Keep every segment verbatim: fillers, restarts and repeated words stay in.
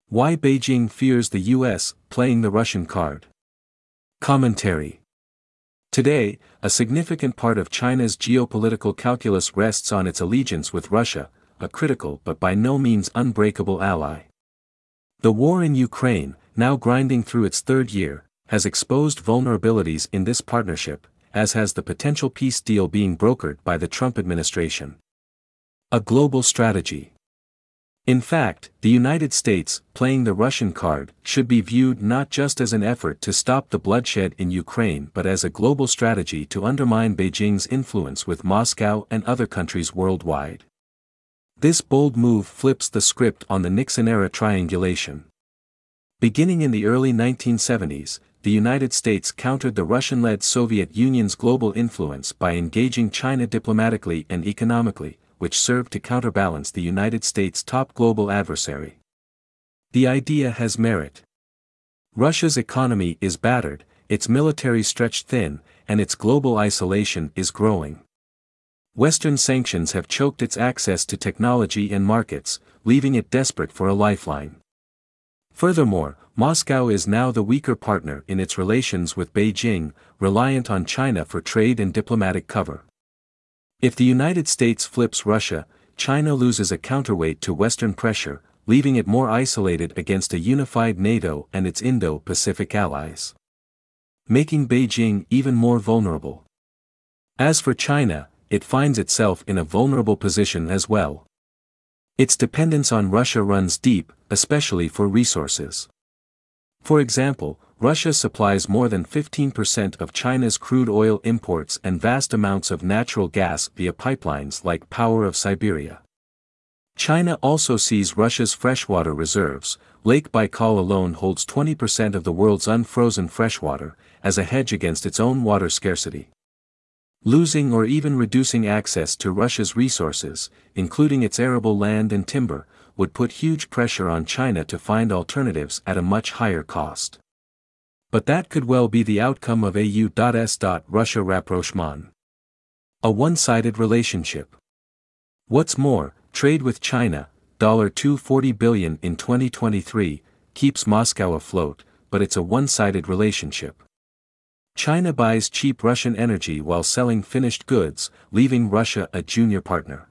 Why Beijing fears the U S playing the Russian card. Commentary. Today, a significant part of China's geopolitical calculus rests on its allegiance with Russia, a critical but by no means unbreakable ally. The war in Ukraine, now grinding through its third year, has exposed vulnerabilities in this partnership, as has the potential peace deal being brokered by the Trump administration. A global strategy. In fact, the United States, playing the Russian card, should be viewed not just as an effort to stop the bloodshed in Ukraine but as a global strategy to undermine Beijing's influence with Moscow and other countries worldwide. This bold move flips the script on the Nixon-era triangulation. Beginning in the early nineteen seventies, the United States countered the Russian-led Soviet Union's global influence by engaging China diplomatically and economically, which served to counterbalance the United States' top global adversary. The idea has merit. Russia's economy is battered, its military stretched thin, and its global isolation is growing. Western sanctions have choked its access to technology and markets, leaving it desperate for a lifeline. Furthermore, Moscow is now the weaker partner in its relations with Beijing, reliant on China for trade and diplomatic cover. If the United States flips Russia, China loses a counterweight to Western pressure, leaving it more isolated against a unified NATO and its Indo-Pacific allies, making Beijing even more vulnerable. As for China, it finds itself in a vulnerable position as well. Its dependence on Russia runs deep, especially for resources. For example, Russia supplies more than fifteen percent of China's crude oil imports and vast amounts of natural gas via pipelines like Power of Siberia. China also sees Russia's freshwater reserves. Lake Baikal alone holds twenty percent of the world's unfrozen freshwater, as a hedge against its own water scarcity. Losing or even reducing access to Russia's resources, including its arable land and timber, would put huge pressure on China to find alternatives at a much higher cost. But that could well be the outcome of a U S Russia rapprochement. A one-sided relationship. What's more, trade with China, two hundred forty billion dollars in twenty twenty-three, keeps Moscow afloat, but it's a one-sided relationship. China buys cheap Russian energy while selling finished goods, leaving Russia a junior partner.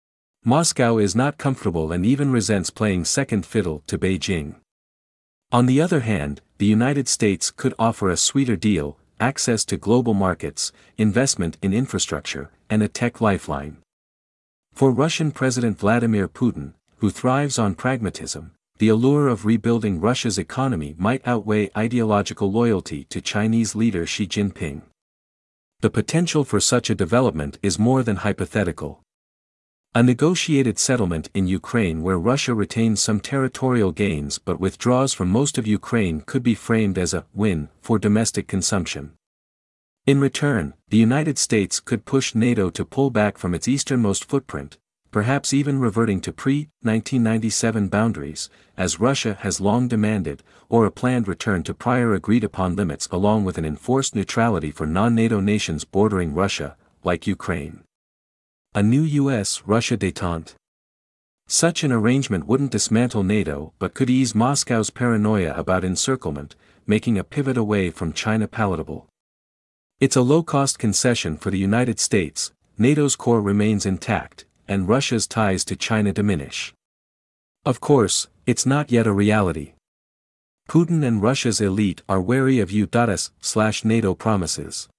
Moscow is not comfortable and even resents playing second fiddle to Beijing. On the other hand, the United States could offer a sweeter deal: access to global markets, investment in infrastructure, and a tech lifeline. For Russian President Vladimir Putin, who thrives on pragmatism, the allure of rebuilding Russia's economy might outweigh ideological loyalty to Chinese leader Xi Jinping. The potential for such a development is more than hypothetical. A negotiated settlement in Ukraine where Russia retains some territorial gains but withdraws from most of Ukraine could be framed as a win for domestic consumption. In return, the United States could push NATO to pull back from its easternmost footprint, perhaps even reverting to pre nineteen ninety-seven boundaries, as Russia has long demanded, or a planned return to prior agreed-upon limits along with an enforced neutrality for non-NATO nations bordering Russia, like Ukraine. A new U S Russia détente. Such an arrangement wouldn't dismantle NATO but could ease Moscow's paranoia about encirclement, making a pivot away from China palatable. It's a low-cost concession for the United States. NATO's core remains intact, and Russia's ties to China diminish. Of course, it's not yet a reality. Putin and Russia's elite are wary of U S NATO promises.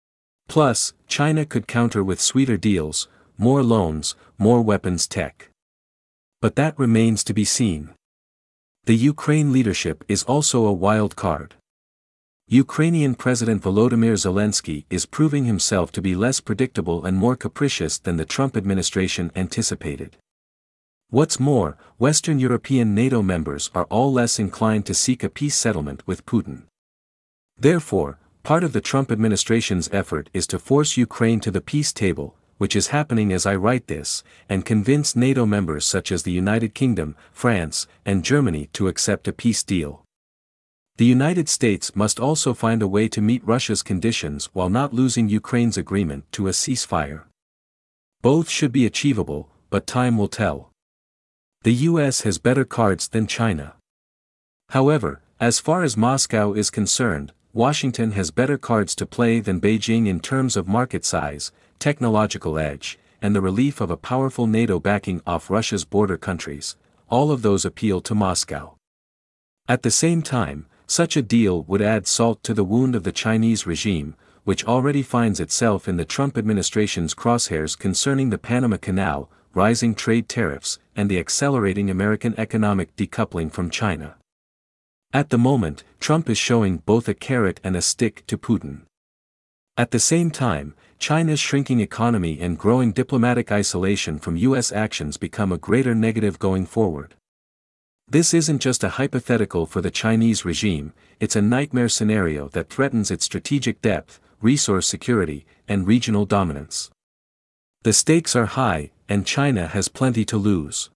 Plus, China could counter with sweeter deals, more loans, more weapons tech. But that remains to be seen. The Ukraine leadership is also a wild card. Ukrainian President Volodymyr Zelensky is proving himself to be less predictable and more capricious than the Trump administration anticipated. What's more, Western European NATO members are all less inclined to seek a peace settlement with Putin. Therefore, part of the Trump administration's effort is to force Ukraine to the peace table, which is happening as I write this, and convince NATO members such as the United Kingdom, France, and Germany to accept a peace deal. The United States must also find a way to meet Russia's conditions while not losing Ukraine's agreement to a ceasefire. Both should be achievable, but time will tell. The U S has better cards than China. However, as far as Moscow is concerned, Washington has better cards to play than Beijing in terms of market size, technological edge, and the relief of a powerful NATO backing off Russia's border countries. All of those appeal to Moscow. At the same time, such a deal would add salt to the wound of the Chinese regime, which already finds itself in the Trump administration's crosshairs concerning the Panama Canal, rising trade tariffs, and the accelerating American economic decoupling from China. At the moment, Trump is showing both a carrot and a stick to Putin. At the same time, China's shrinking economy and growing diplomatic isolation from U S actions become a greater negative going forward. This isn't just a hypothetical for the Chinese regime, it's a nightmare scenario that threatens its strategic depth, resource security, and regional dominance. The stakes are high, and China has plenty to lose.